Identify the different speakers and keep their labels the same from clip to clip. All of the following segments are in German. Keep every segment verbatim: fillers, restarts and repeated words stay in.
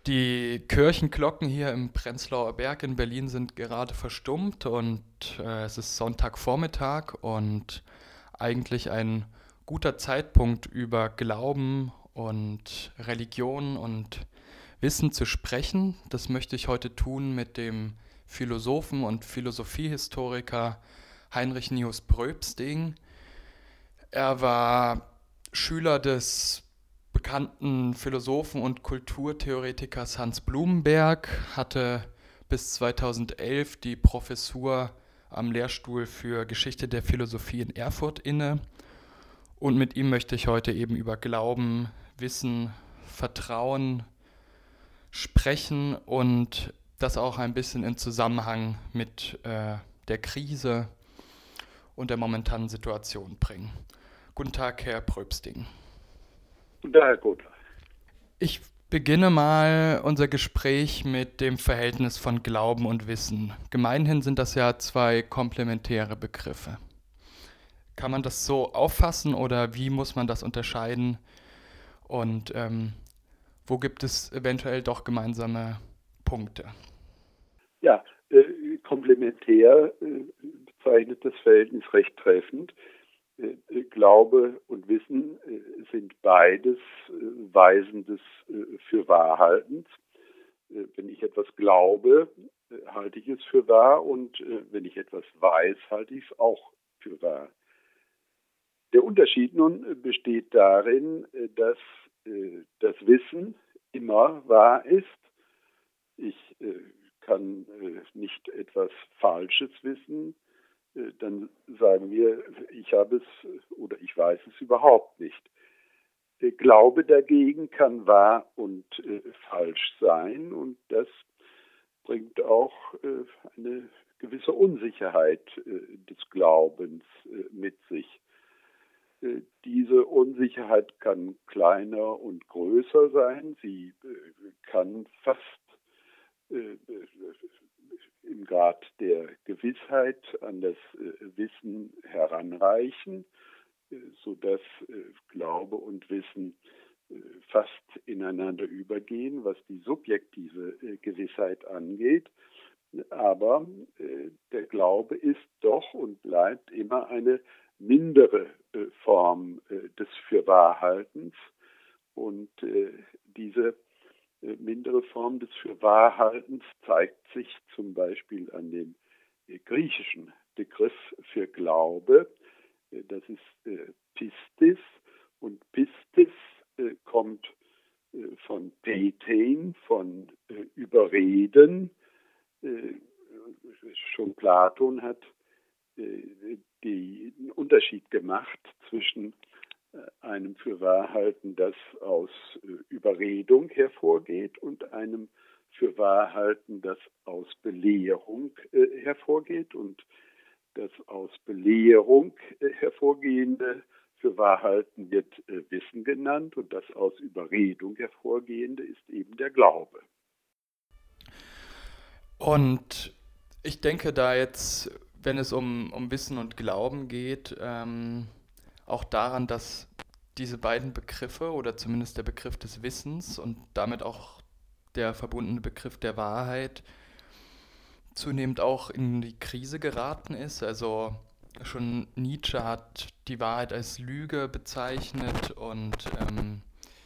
Speaker 1: Die Kirchenglocken hier im Prenzlauer Berg in Berlin sind gerade verstummt und äh, es ist Sonntagvormittag und eigentlich ein guter Zeitpunkt über Glauben und Religion und Wissen zu sprechen. Das möchte ich heute tun mit dem Philosophen und Philosophiehistoriker Heinrich Nius Pröbsting. Er war Schüler des bekannten Philosophen und Kulturtheoretikers Hans Blumenberg, hatte bis zweitausendelf die Professur am Lehrstuhl für Geschichte der Philosophie in Erfurt inne. Und mit ihm möchte ich heute eben über Glauben, Wissen, Vertrauen sprechen und das auch ein bisschen in Zusammenhang mit äh, der Krise und der momentanen Situation bringen. Guten Tag, Herr Pröbsting.
Speaker 2: Na gut.
Speaker 1: Ich beginne mal unser Gespräch mit dem Verhältnis von Glauben und Wissen. Gemeinhin sind das ja zwei komplementäre Begriffe. Kann man das so auffassen oder wie muss man das unterscheiden? Und ähm, wo gibt es eventuell doch gemeinsame Punkte?
Speaker 2: Ja, äh, komplementär äh, bezeichnet das Verhältnis recht treffend. Äh, äh, Glaube und Wissen äh, sind beides äh, Weisen des äh, Fürwahrhaltens. Äh, wenn ich etwas glaube, äh, halte ich es für wahr, und äh, wenn ich etwas weiß, halte ich es auch für wahr. Der Unterschied nun äh, besteht darin, äh, dass äh, das Wissen immer wahr ist. Ich äh, kann äh, nicht etwas Falsches wissen, äh, dann sagen wir, ich habe es äh, oder ich weiß es überhaupt nicht. Der Glaube dagegen kann wahr und äh, falsch sein, und das bringt auch äh, eine gewisse Unsicherheit äh, des Glaubens äh, mit sich. Äh, Diese Unsicherheit kann kleiner und größer sein. Sie äh, kann fast äh, im Grad der Gewissheit an das äh, Wissen heranreichen, äh, sodass äh, Glaube und Wissen äh, fast ineinander übergehen, was die subjektive äh, Gewissheit angeht. Aber äh, der Glaube ist doch und bleibt immer eine mindere äh, Form äh, des Fürwahrhaltens. Und äh, diese äh, mindere Form des Fürwahrhaltens zeigt sich zum Beispiel an dem äh, griechischen Begriff für Glaube. Äh, das ist äh, Pistis, und Pistis äh, kommt äh, von Petein, von äh, Überreden. Äh, schon Platon hat äh, den Unterschied gemacht zwischen äh, einem Fürwahrhalten, das aus äh, Überredung hervorgeht, und einem Fürwahrhalten, das aus Belehrung äh, hervorgeht. Und das aus Belehrung äh, hervorgehende Fürwahrhalten wird äh, Wissen genannt, und das aus Überredung hervorgehende ist eben der Glaube.
Speaker 1: Und ich denke da jetzt, wenn es um, um Wissen und Glauben geht, ähm, auch daran, dass diese beiden Begriffe oder zumindest der Begriff des Wissens und damit auch der verbundene Begriff der Wahrheit zunehmend auch in die Krise geraten ist. Also schon Nietzsche hat die Wahrheit als Lüge bezeichnet und ähm,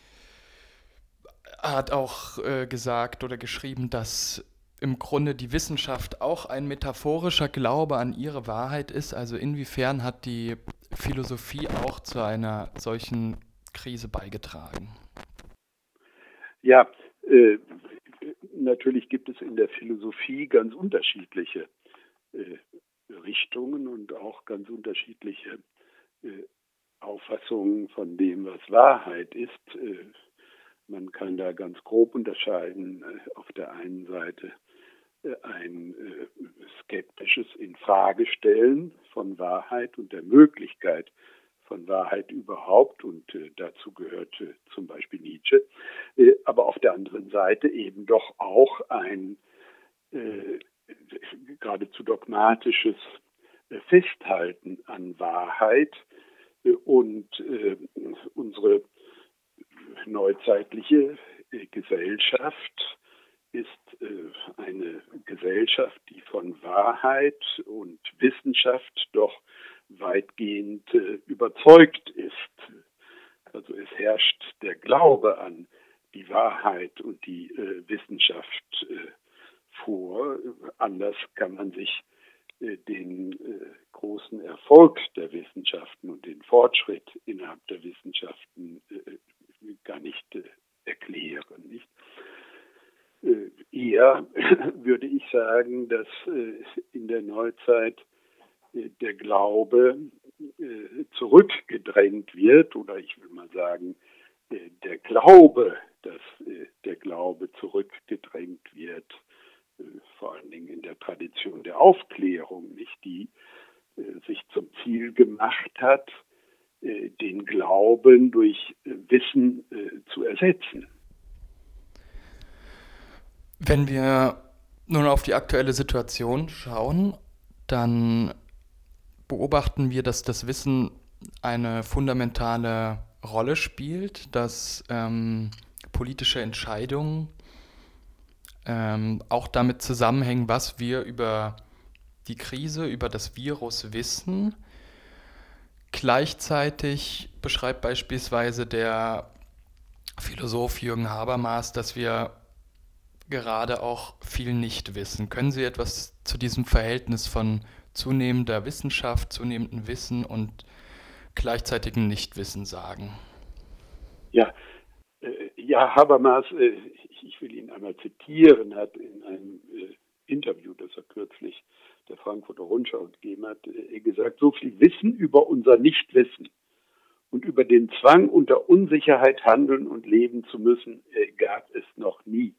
Speaker 1: hat auch äh, gesagt oder geschrieben, dass im Grunde die Wissenschaft auch ein metaphorischer Glaube an ihre Wahrheit ist. Also inwiefern hat die Philosophie auch zu einer solchen Krise beigetragen?
Speaker 2: Ja, äh, natürlich gibt es in der Philosophie ganz unterschiedliche äh, Richtungen und auch ganz unterschiedliche äh, Auffassungen von dem, was Wahrheit ist. Äh, man kann da ganz grob unterscheiden. Äh, auf der einen Seite äh, ein äh, skeptisches Infragestellen von Wahrheit und der Möglichkeit von Wahrheit überhaupt, und äh, dazu gehört äh, zum Beispiel Nietzsche, äh, aber auf der anderen Seite eben doch auch ein äh, geradezu dogmatisches äh, Festhalten an Wahrheit, äh, und äh, unsere neuzeitliche Gesellschaft ist eine Gesellschaft, die von Wahrheit und Wissenschaft doch weitgehend überzeugt ist. Also es herrscht der Glaube an die Wahrheit und die Wissenschaft vor. Anders kann man sich den großen Erfolg der Wissenschaften und den Fortschritt innerhalb der Wissenschaften gar nicht erklären. Nicht? Eher würde ich sagen, dass in der Neuzeit der Glaube zurückgedrängt wird, oder ich will mal sagen, der Glaube, dass der Glaube zurückgedrängt wird, vor allen Dingen in der Tradition der Aufklärung, nicht, die sich zum Ziel gemacht hat, den Glauben durch Wissen zu ersetzen.
Speaker 1: Wenn wir nun auf die aktuelle Situation schauen, dann beobachten wir, dass das Wissen eine fundamentale Rolle spielt, dass ähm, politische Entscheidungen ähm, auch damit zusammenhängen, was wir über die Krise, über das Virus wissen. Gleichzeitig beschreibt beispielsweise der Philosoph Jürgen Habermas, dass wir gerade auch viel nicht wissen. Können Sie etwas zu diesem Verhältnis von zunehmender Wissenschaft, zunehmendem Wissen und gleichzeitigem Nichtwissen sagen?
Speaker 2: Ja, äh, ja, Habermas, äh, ich will ihn einmal zitieren, hat in einem äh, Interview, das er kürzlich der Frankfurter Rundschau gegeben hat, äh, gesagt, so viel Wissen über unser Nichtwissen und über den Zwang, unter Unsicherheit handeln und leben zu müssen, äh, gab es noch nie.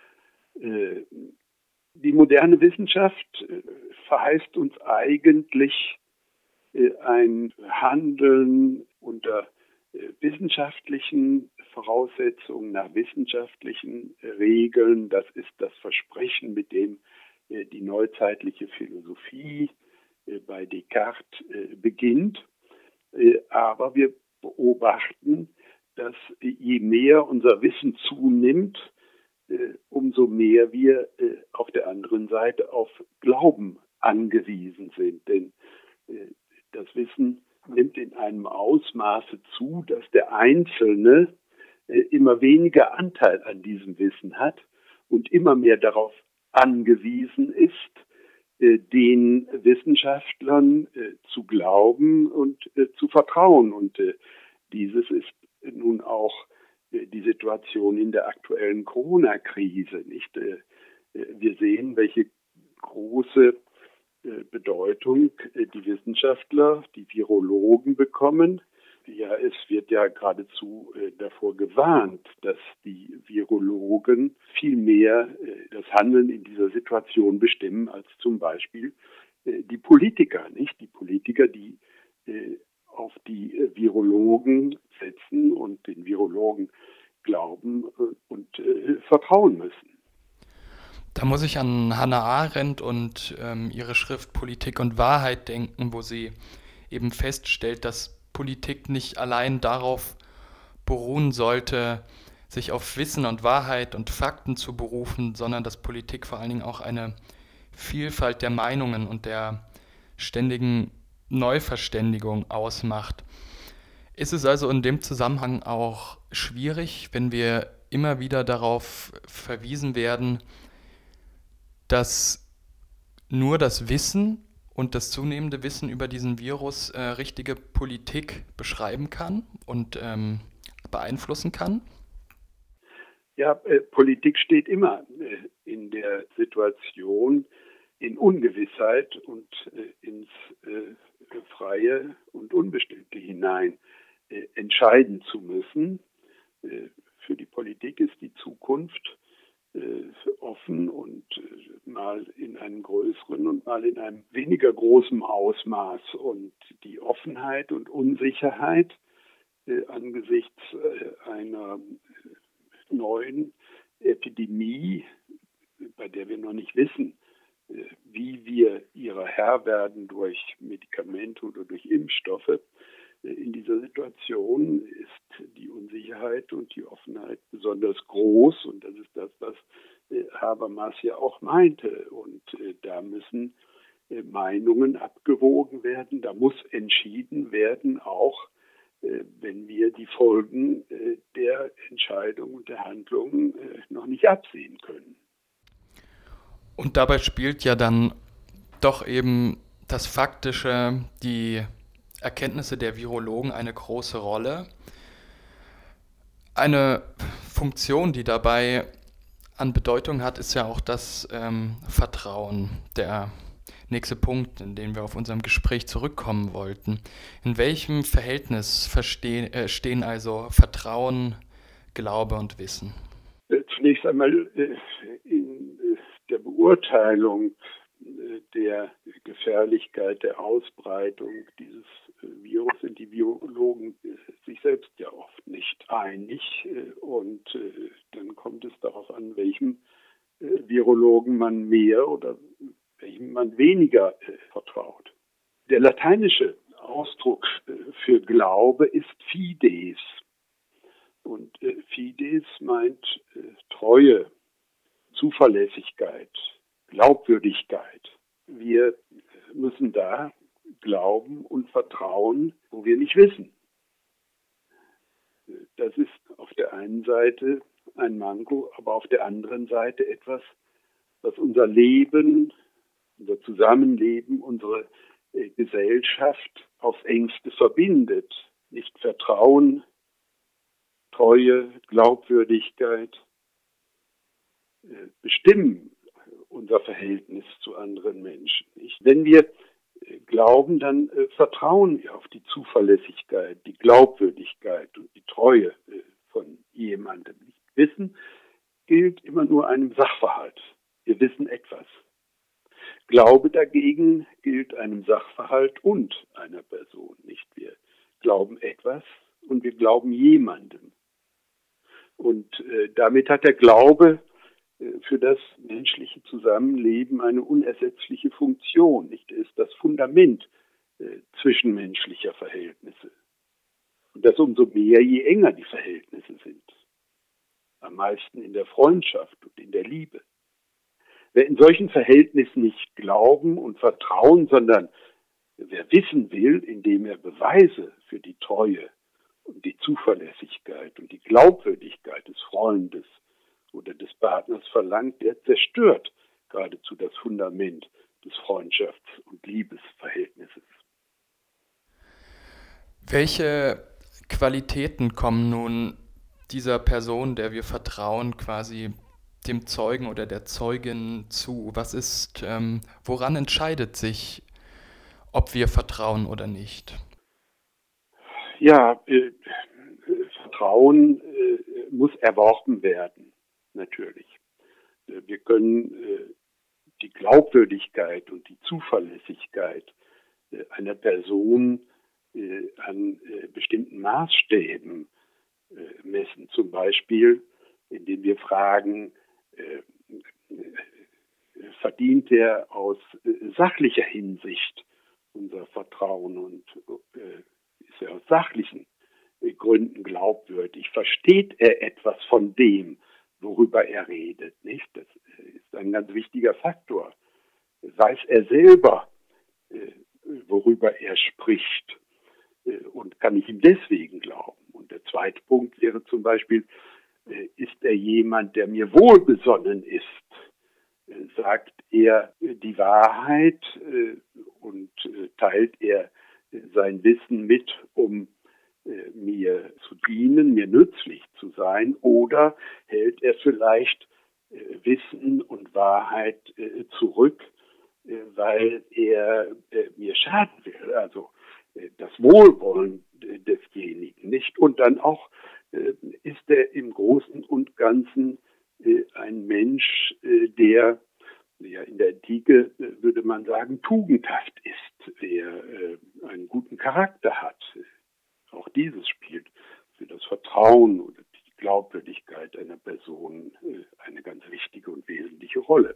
Speaker 2: Äh, die moderne Wissenschaft äh, verheißt uns eigentlich äh, ein Handeln unter äh, wissenschaftlichen Voraussetzungen, nach wissenschaftlichen äh, Regeln. Das ist das Versprechen, mit dem äh, die neuzeitliche Philosophie äh, bei Descartes äh, beginnt. Äh, aber wir beobachten, dass äh, je mehr unser Wissen zunimmt, äh, umso mehr wir äh, auf der anderen Seite auf Glauben angewiesen sind. Denn äh, das Wissen nimmt in einem Ausmaße zu, dass der Einzelne äh, immer weniger Anteil an diesem Wissen hat und immer mehr darauf angewiesen ist, äh, den Wissenschaftlern äh, zu glauben und äh, zu vertrauen. Und äh, dieses ist nun auch äh, die Situation in der aktuellen Corona-Krise, nicht? Äh, wir sehen, welche große Bedeutung die Wissenschaftler, die Virologen bekommen. Ja, es wird ja geradezu davor gewarnt, dass die Virologen viel mehr das Handeln in dieser Situation bestimmen als zum Beispiel die Politiker, nicht? Die Politiker, die auf die Virologen setzen und den Virologen glauben und vertrauen müssen.
Speaker 1: Da muss ich an Hannah Arendt und ähm, ihre Schrift Politik und Wahrheit denken, wo sie eben feststellt, dass Politik nicht allein darauf beruhen sollte, sich auf Wissen und Wahrheit und Fakten zu berufen, sondern dass Politik vor allen Dingen auch eine Vielfalt der Meinungen und der ständigen Neuverständigung ausmacht. Ist es also in dem Zusammenhang auch schwierig, wenn wir immer wieder darauf verwiesen werden, dass nur das Wissen und das zunehmende Wissen über diesen Virus äh, richtige Politik beschreiben kann und ähm, beeinflussen kann?
Speaker 2: Ja, äh, Politik steht immer äh, in der Situation, in Ungewissheit und äh, ins äh, Freie und Unbestimmte hinein äh, entscheiden zu müssen. Äh, für die Politik ist die Zukunft äh, offen und äh, mal in einem größeren und mal in einem weniger großen Ausmaß. Und die Offenheit und Unsicherheit äh, angesichts äh, einer neuen Epidemie, bei der wir noch nicht wissen, wie wir ihrer Herr werden durch Medikamente oder durch Impfstoffe, In dieser Situation ist die Unsicherheit und die Offenheit besonders groß und das ist das, was Habermas ja auch meinte. Und da müssen Meinungen abgewogen werden, da muss entschieden werden, auch wenn wir die Folgen der Entscheidung und der Handlung noch nicht absehen können.
Speaker 1: Und dabei spielt ja dann doch eben das Faktische, die Erkenntnisse der Virologen eine große Rolle. Eine Funktion, die dabei an Bedeutung hat, ist ja auch das ähm, Vertrauen, der nächste Punkt, in den wir auf unserem Gespräch zurückkommen wollten. In welchem Verhältnis verstehen, äh, stehen also Vertrauen, Glaube und Wissen?
Speaker 2: Zunächst einmal in der Beurteilung der Gefährlichkeit der Ausbreitung dieses Virus sind die Virologen sich selbst ja oft nicht einig. Und dann kommt es darauf an, welchem Virologen man mehr oder welchem man weniger vertraut. Der lateinische Ausdruck für Glaube ist Fides. Und äh, Fides meint äh, Treue, Zuverlässigkeit, Glaubwürdigkeit. Wir müssen da glauben und vertrauen, wo wir nicht wissen. Das ist auf der einen Seite ein Manko, aber auf der anderen Seite etwas, was unser Leben, unser Zusammenleben, unsere äh, Gesellschaft aufs Engste verbindet. Nicht Vertrauen, Treue, Glaubwürdigkeit äh, bestimmen unser Verhältnis zu anderen Menschen. Nicht? Wenn wir äh, glauben, dann äh, vertrauen wir auf die Zuverlässigkeit, die Glaubwürdigkeit und die Treue äh, von jemandem. Nicht? Wissen gilt immer nur einem Sachverhalt. Wir wissen etwas. Glaube dagegen gilt einem Sachverhalt und einer Person. Nicht? Wir glauben etwas und wir glauben jemandem. Und äh, damit hat der Glaube äh, für das menschliche Zusammenleben eine unersetzliche Funktion. Nicht? Er ist das Fundament äh, zwischenmenschlicher Verhältnisse. Und das umso mehr, je enger die Verhältnisse sind. Am meisten in der Freundschaft und in der Liebe. Wer in solchen Verhältnissen nicht glauben und vertrauen, sondern wer wissen will, indem er Beweise für die Treue und die Zuverlässigkeit und die Glaubwürdigkeit des Freundes oder des Partners verlangt, der zerstört geradezu das Fundament des Freundschafts- und Liebesverhältnisses.
Speaker 1: Welche Qualitäten kommen nun dieser Person, der wir vertrauen, quasi dem Zeugen oder der Zeugin zu? Was ist, ähm, woran entscheidet sich, ob wir vertrauen oder nicht?
Speaker 2: Ja, äh, Vertrauen äh, muss erworben werden, natürlich. Äh, wir können äh, die Glaubwürdigkeit und die Zuverlässigkeit äh, einer Person äh, an äh, bestimmten Maßstäben äh, messen. Zum Beispiel, indem wir fragen, äh, äh, verdient er aus äh, sachlicher Hinsicht unser Vertrauen und äh, ist er aus sachlichen Gründen glaubwürdig? Versteht er etwas von dem, worüber er redet? Nicht? Das ist ein ganz wichtiger Faktor. Weiß er selber, worüber er spricht? Und kann ich ihm deswegen glauben? Und der zweite Punkt wäre zum Beispiel, ist er jemand, der mir wohlbesonnen ist? Sagt er die Wahrheit und teilt er sein Wissen mit, um äh, mir zu dienen, mir nützlich zu sein, oder hält er vielleicht äh, Wissen und Wahrheit äh, zurück, äh, weil er äh, mir schaden will, also äh, das Wohlwollen äh, desjenigen, nicht? Und dann auch äh, ist er im Großen und Ganzen äh, ein Mensch, äh, der ja, in der Antike äh, würde man sagen, tugendhaft ist, der äh, einen guten Charakter hat. Auch dieses spielt für das Vertrauen oder die Glaubwürdigkeit einer Person äh, eine ganz wichtige und wesentliche Rolle.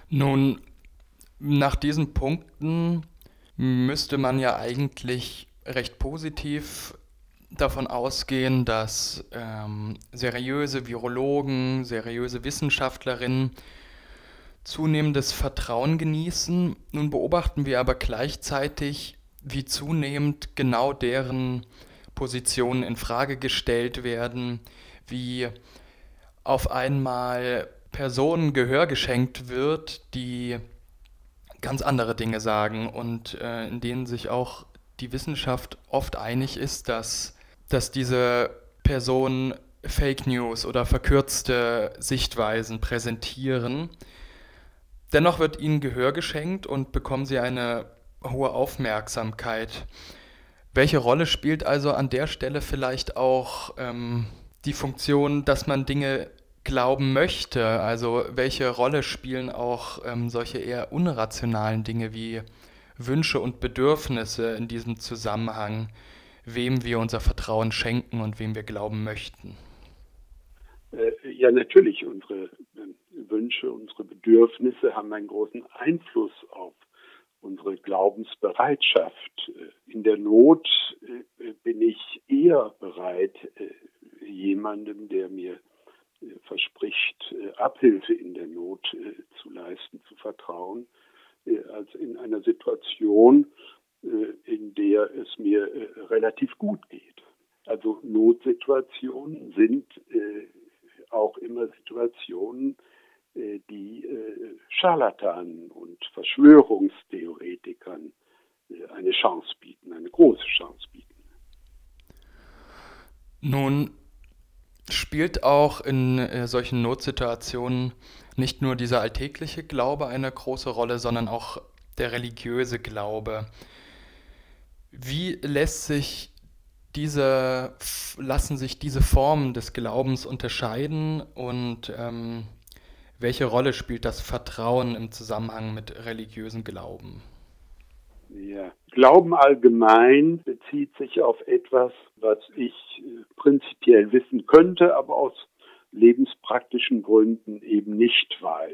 Speaker 1: Nun, nach diesen Punkten müsste man ja eigentlich recht positiv davon ausgehen, dass ähm, seriöse Virologen, seriöse Wissenschaftlerinnen zunehmendes Vertrauen genießen. Nun beobachten wir aber gleichzeitig, wie zunehmend genau deren Positionen in Frage gestellt werden, wie auf einmal Personen Gehör geschenkt wird, die ganz andere Dinge sagen und äh, in denen sich auch die Wissenschaft oft einig ist, dass, dass diese Personen Fake News oder verkürzte Sichtweisen präsentieren. Dennoch wird ihnen Gehör geschenkt und bekommen sie eine hohe Aufmerksamkeit. Welche Rolle spielt also an der Stelle vielleicht auch ähm, die Funktion, dass man Dinge glauben möchte? Also welche Rolle spielen auch ähm, solche eher unrationalen Dinge wie Wünsche und Bedürfnisse in diesem Zusammenhang, wem wir unser Vertrauen schenken und wem wir glauben möchten?
Speaker 2: Äh, ja, natürlich, unsere äh, Wünsche, unsere Bedürfnisse haben einen großen Einfluss auf unsere Glaubensbereitschaft. In der Not äh, bin ich eher bereit, äh, jemandem, der mir äh, verspricht, äh, Abhilfe in der Not äh, zu leisten, zu vertrauen, äh, als in einer Situation, äh, in der es mir äh, relativ gut geht. Also Notsituationen sind äh, auch immer Situationen, äh, die äh, Scharlatanen und Verschwörungstheoretikern äh, eine Chance bieten, eine große Chance bieten.
Speaker 1: Nun spielt auch in äh, solchen Notsituationen nicht nur dieser alltägliche Glaube eine große Rolle, sondern auch der religiöse Glaube. Wie lässt sich diese, lassen sich diese Formen des Glaubens unterscheiden und ähm, welche Rolle spielt das Vertrauen im Zusammenhang mit religiösen Glauben?
Speaker 2: Ja. Glauben allgemein bezieht sich auf etwas, was ich äh, prinzipiell wissen könnte, aber aus lebenspraktischen Gründen eben nicht weiß.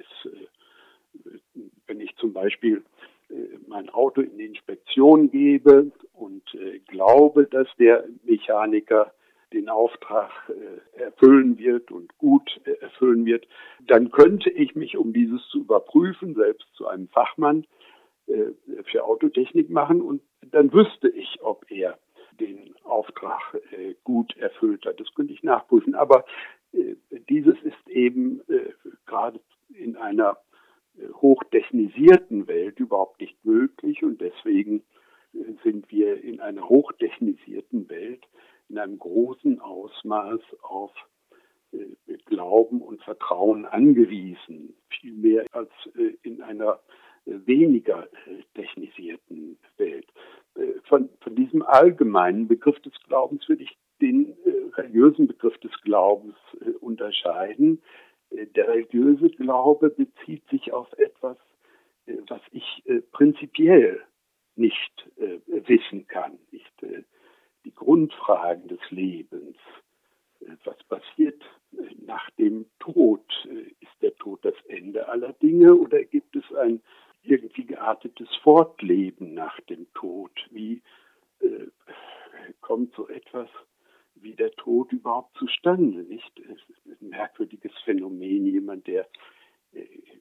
Speaker 2: Äh, wenn ich zum Beispiel äh, mein Auto in die Inspektion gebe und äh, glaube, dass der Mechaniker den Auftrag äh, erfüllen wird und gut äh, erfüllen wird, dann könnte ich mich, um dieses zu überprüfen, selbst zu einem Fachmann äh, für Autotechnik machen und dann wüsste ich, ob er den Auftrag äh, gut erfüllt hat. Das könnte ich nachprüfen. Aber äh, dieses ist eben äh, gerade in einer äh, hochtechnisierten Welt überhaupt nicht möglich und deswegen äh, sind wir in einer hochtechnisierten Welt in einem großen Ausmaß auf äh, Glauben und Vertrauen angewiesen, viel mehr als äh, in einer äh, weniger äh, technisierten Welt. Äh, von, von diesem allgemeinen Begriff des Glaubens würde ich den äh, religiösen Begriff des Glaubens äh, unterscheiden. Äh, der religiöse Glaube bezieht sich auf etwas, äh, was ich äh, prinzipiell nicht äh, wissen kann, nicht äh, die Grundfragen des Lebens. Was passiert nach dem Tod? Ist der Tod das Ende aller Dinge oder gibt es ein irgendwie geartetes Fortleben nach dem Tod? Wie äh, kommt so etwas wie der Tod überhaupt zustande? Nicht? Es ist ein merkwürdiges Phänomen. Jemand, der äh,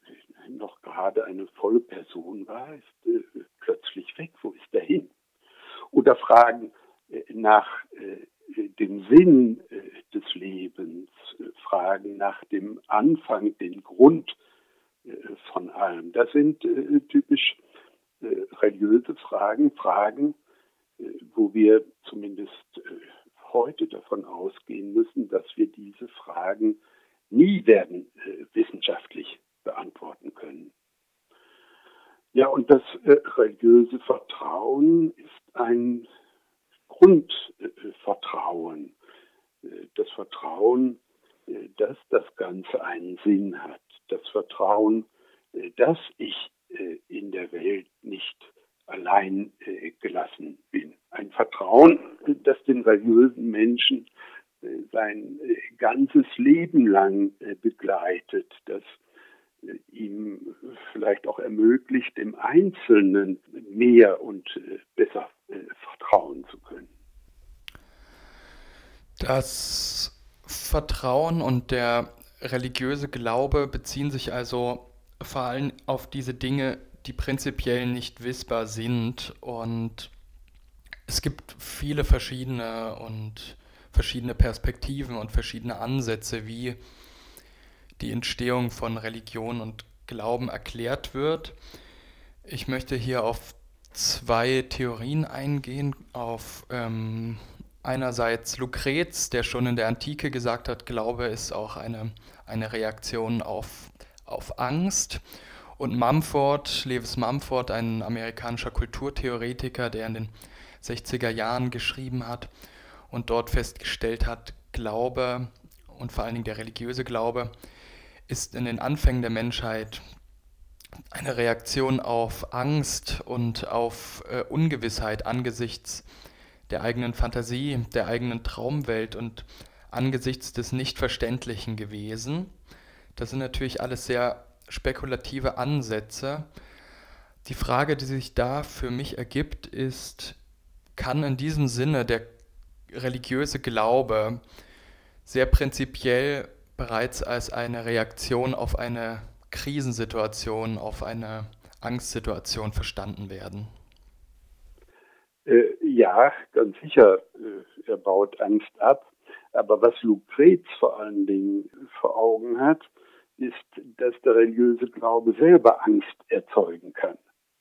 Speaker 2: noch gerade eine volle Person war, ist äh, plötzlich weg. Wo ist er hin? Oder Fragen äh, nach äh, dem Sinn äh, des Lebens, äh, Fragen nach dem Anfang, den Grund äh, von allem. Das sind äh, typisch äh, religiöse Fragen, Fragen, äh, wo wir zumindest äh, heute davon ausgehen müssen, dass wir diese Fragen nie werden äh, wissenschaftlich beantworten können. Ja, und das äh, religiöse Vertrauen ist ein Grundvertrauen. Äh, das Vertrauen, äh, dass das Ganze einen Sinn hat. Das Vertrauen, äh, dass ich äh, in der Welt nicht allein äh, gelassen bin. Ein Vertrauen, äh, das den religiösen Menschen äh, sein äh, ganzes Leben lang äh, begleitet, das ihm vielleicht auch ermöglicht, dem Einzelnen mehr und besser vertrauen zu können.
Speaker 1: Das Vertrauen und der religiöse Glaube beziehen sich also vor allem auf diese Dinge, die prinzipiell nicht wissbar sind. Und es gibt viele verschiedene und verschiedene Perspektiven und verschiedene Ansätze, wie die Entstehung von Religion und Glauben erklärt wird. Ich möchte hier auf zwei Theorien eingehen, auf ähm, einerseits Lucrez, der schon in der Antike gesagt hat, Glaube ist auch eine, eine Reaktion auf, auf Angst. Und Mumford, Lewis Mumford, ein amerikanischer Kulturtheoretiker, der in den sechziger Jahren geschrieben hat und dort festgestellt hat, Glaube und vor allen Dingen der religiöse Glaube ist in den Anfängen der Menschheit eine Reaktion auf Angst und auf äh, Ungewissheit angesichts der eigenen Fantasie, der eigenen Traumwelt und angesichts des Nichtverständlichen gewesen. Das sind natürlich alles sehr spekulative Ansätze. Die Frage, die sich da für mich ergibt, ist, kann in diesem Sinne der religiöse Glaube sehr prinzipiell bereits als eine Reaktion auf eine Krisensituation, auf eine Angstsituation verstanden werden?
Speaker 2: Äh, ja, ganz sicher, äh, er baut Angst ab. Aber was Lucrez vor allen Dingen vor Augen hat, ist, dass der religiöse Glaube selber Angst erzeugen kann.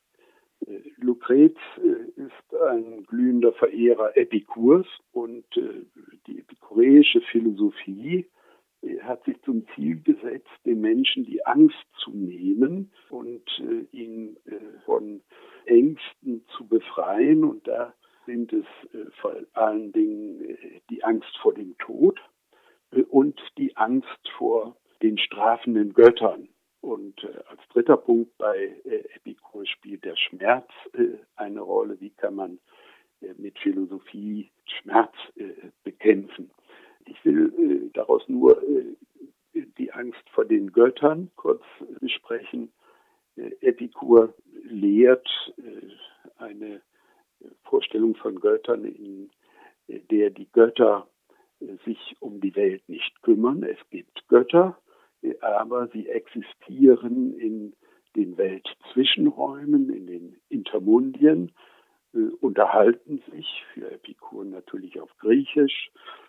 Speaker 2: Äh, Lucrez äh, ist ein glühender Verehrer Epikurs und äh, die epikureische Philosophie äh, hat sich zum Ziel gesetzt, den Menschen die Angst zu nehmen und äh, ihn äh, von Ängsten zu befreien. Und da sind es äh, vor allen Dingen äh, die Angst vor dem Tod äh, und die Angst vor den strafenden Göttern. Und äh, als dritter Punkt bei äh, Epikur spielt der Schmerz äh, eine Rolle. Wie kann man äh, mit Philosophie Schmerz äh, bekämpfen? Ich will äh, daraus nur äh, die Angst vor den Göttern kurz äh, besprechen. Äh, Epikur lehrt äh, eine Vorstellung von Göttern, in äh, der die Götter äh, sich um die Welt nicht kümmern. Es gibt Götter, äh, aber sie existieren in den Weltzwischenräumen, in den Intermundien, äh, unterhalten sich, für Epikur natürlich auf Griechisch,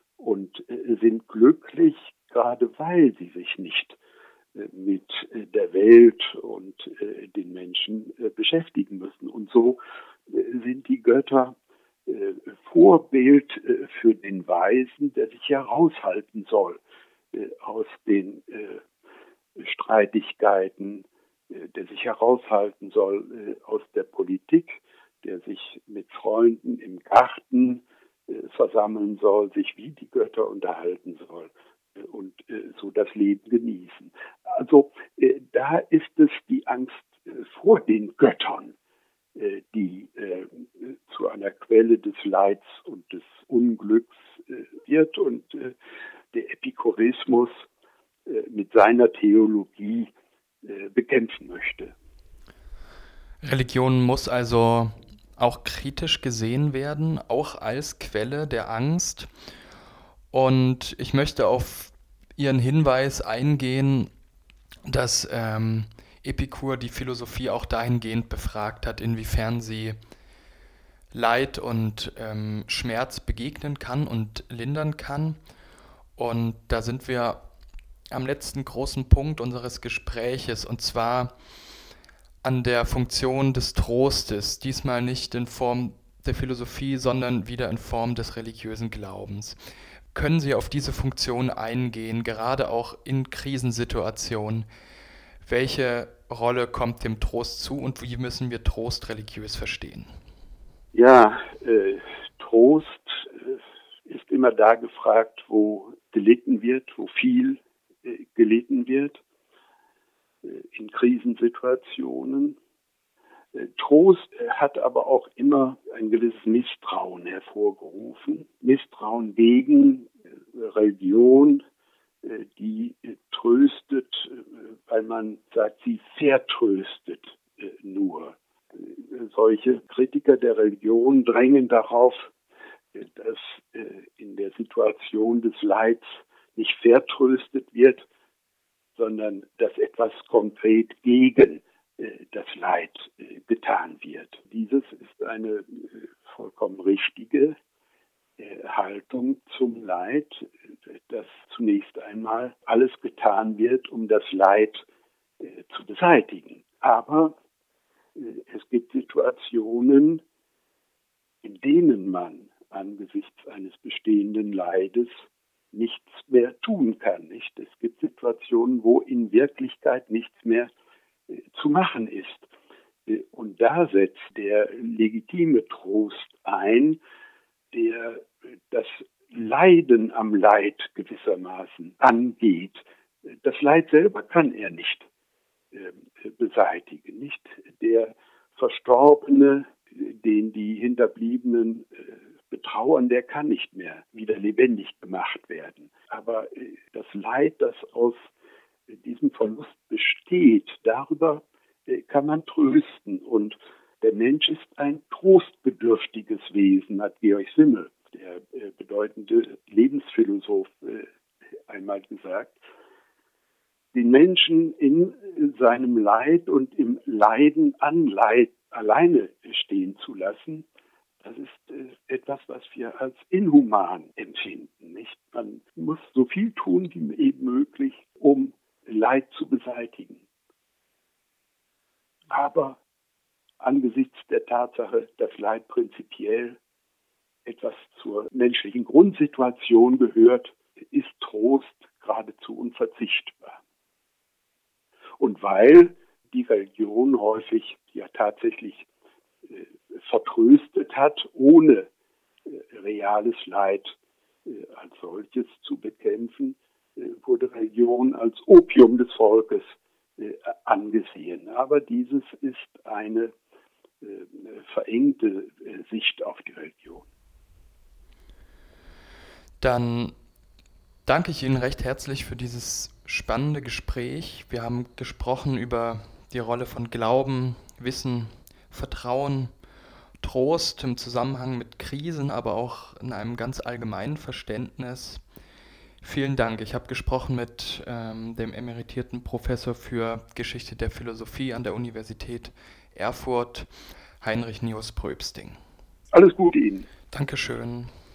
Speaker 2: und äh, sind glücklich, gerade weil sie sich nicht äh, mit äh, der Welt und äh, den Menschen äh, beschäftigen müssen. Und so äh, sind die Götter äh, Vorbild äh, für den Weisen, der sich heraushalten soll äh, aus den äh, Streitigkeiten, äh, der sich heraushalten soll äh, aus der Politik, der sich mit Freunden im Garten äh, versammeln soll, sich wie die Götter unterhalten soll äh, und äh, so das Leben genießen. Also äh, da ist es die Angst äh, vor den Göttern, äh, die äh, zu einer Quelle des Leids und des Unglücks äh, wird, und äh, der Epikureismus äh, mit seiner Theologie äh, bekämpfen möchte.
Speaker 1: Religion muss also auch kritisch gesehen werden, auch als Quelle der Angst. Und ich möchte auf Ihren Hinweis eingehen, dass ähm, Epikur die Philosophie auch dahingehend befragt hat, inwiefern sie Leid und ähm, Schmerz begegnen kann und lindern kann. Und da sind wir am letzten großen Punkt unseres Gespräches, und zwar an der Funktion des Trostes, diesmal nicht in Form der Philosophie, sondern wieder in Form des religiösen Glaubens. Können Sie auf diese Funktion eingehen, gerade auch in Krisensituationen? Welche Rolle kommt dem Trost zu und wie müssen wir Trost religiös verstehen?
Speaker 2: Ja, äh, Trost äh, ist immer da gefragt, wo gelitten wird, wo viel äh, gelitten wird, äh, in Krisensituationen. Äh, Trost äh, hat aber auch immer ein gewisses Misstrauen hervorgerufen. Misstrauen gegen äh, Religion, äh, die äh, tröstet, äh, weil man sagt, sie vertröstet äh, nur. Solche Kritiker der Religion drängen darauf, dass in der der Situation des Leids nicht vertröstet wird, sondern dass etwas konkret gegen äh, das Leid äh, getan wird. Dieses ist eine äh, vollkommen richtige äh, Haltung zum Leid, äh, dass zunächst einmal alles getan wird, um das Leid äh, zu beseitigen. Aber äh, es gibt Situationen, in denen man angesichts eines bestehenden Leides nichts mehr tun kann. Nicht? Es gibt Situationen, wo in Wirklichkeit nichts mehr äh, zu machen ist. Äh, und da setzt der legitime Trost ein, der äh, das Leiden am Leid gewissermaßen angeht. Das Leid selber kann er nicht äh, beseitigen. Nicht der Verstorbene, den die Hinterbliebenen äh, betrauern, der kann nicht mehr wieder lebendig gemacht werden. Aber äh, das Leid, das aus äh, diesem Verlust besteht, darüber äh, kann man trösten. Und der Mensch ist ein trostbedürftiges Wesen, hat Georg Simmel, der äh, bedeutende Lebensphilosoph, äh, einmal gesagt. Den Menschen in seinem Leid und im Leiden an Leid alleine stehen zu lassen, das ist äh, etwas, was wir als inhuman empfinden. Nicht? Man muss so viel tun wie eben möglich, um Leid zu beseitigen. Aber angesichts der Tatsache, dass Leid prinzipiell etwas zur menschlichen Grundsituation gehört, ist Trost geradezu unverzichtbar. Und weil die Religion häufig ja tatsächlich äh, vertröstet hat, ohne äh, reales Leid äh, als solches zu bekämpfen, äh, wurde Religion als Opium des Volkes äh, angesehen. Aber dieses ist eine äh, verengte äh, Sicht auf die Religion.
Speaker 1: Dann danke ich Ihnen recht herzlich für dieses spannende Gespräch. Wir haben gesprochen über die Rolle von Glauben, Wissen, Vertrauen, Trost im Zusammenhang mit Krisen, aber auch in einem ganz allgemeinen Verständnis. Vielen Dank. Ich habe gesprochen mit ähm, dem emeritierten Professor für Geschichte der Philosophie an der Universität Erfurt, Heinrich Nios Pröbsting.
Speaker 2: Alles Gute Ihnen.
Speaker 1: Dankeschön.